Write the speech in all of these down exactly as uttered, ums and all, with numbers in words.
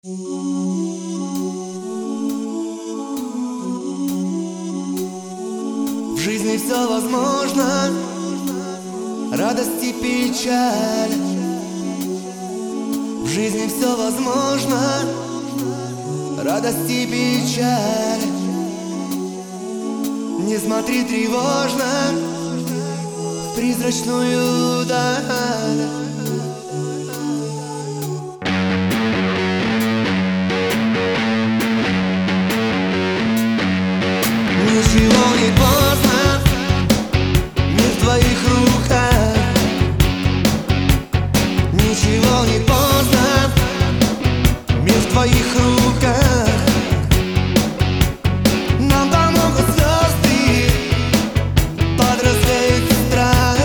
В жизни все возможно, радость и печаль. В жизни все возможно, радость и печаль. Не смотри тревожно в призрачную даль. Ничего не поздно, мир в твоих руках. Ничего не поздно, мир в твоих руках. Нам помогут звезды подразвеять страх.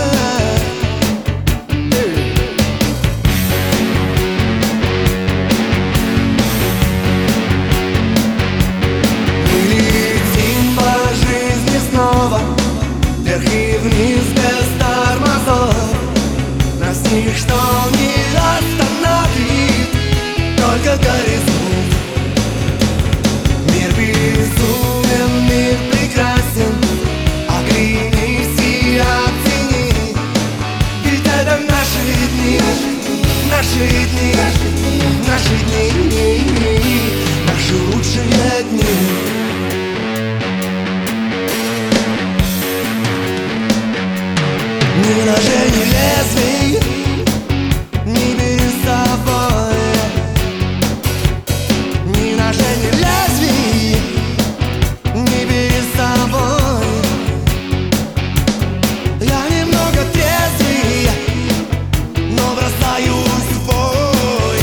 Мы летим по жизни снова, вверх и вниз без тормозов. Нас ничто не остановит, только горизонт. Мир безумен, мир прекрасен, оглянись и оцени. Ведь это наши дни, наши дни, наши дни, наши лучшие дни. Ни ножей, ни лезвий не бери с собой. Ни ножей, ни лезвий не бери с собой. Я немного трезвый, но бросаюсь в бой.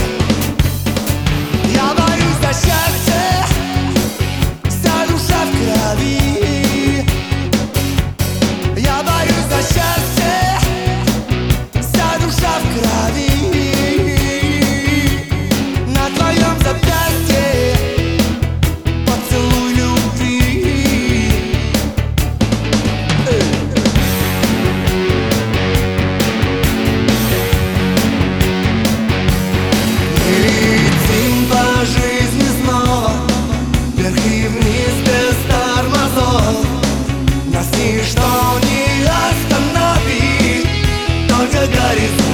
Я борюсь за счастье, вся душа в крови. Я борюсь за счастье, в крови. На твоем запястье поцелуй любви. Мы летим по жизни снова, вверх и вниз без тормозов. Нас ничто не остановит, только горизонт.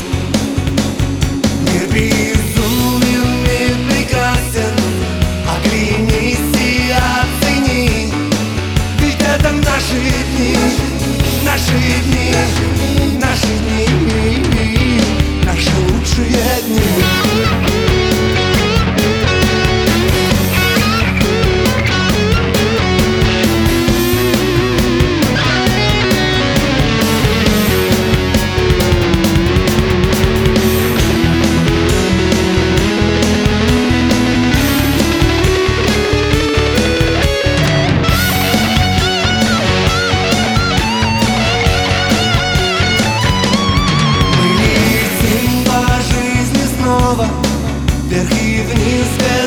Мир безумен, мир прекрасен, оглянись и оцени. Ведь это наши дни, наши дни, наши дни, наши лучшие дни. Вверх и вниз.